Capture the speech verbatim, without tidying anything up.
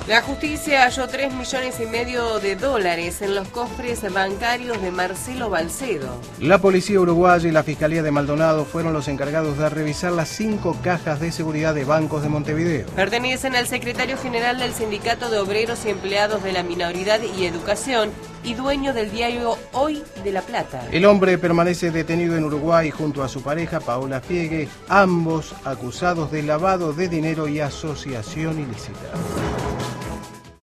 La justicia halló tres millones y medio de dólares en los cofres bancarios de Marcelo Balcedo. La policía uruguaya y la Fiscalía de Maldonado fueron los encargados de revisar las cinco cajas de seguridad de bancos de Montevideo. Pertenecen al secretario general del Sindicato de Obreros y Empleados de la Minoridad y Educación y dueño del diario Hoy de La Plata. El hombre permanece detenido en Uruguay junto a su pareja Paola Fiegue, ambos acusados de lavado de dinero y asociación ilícita.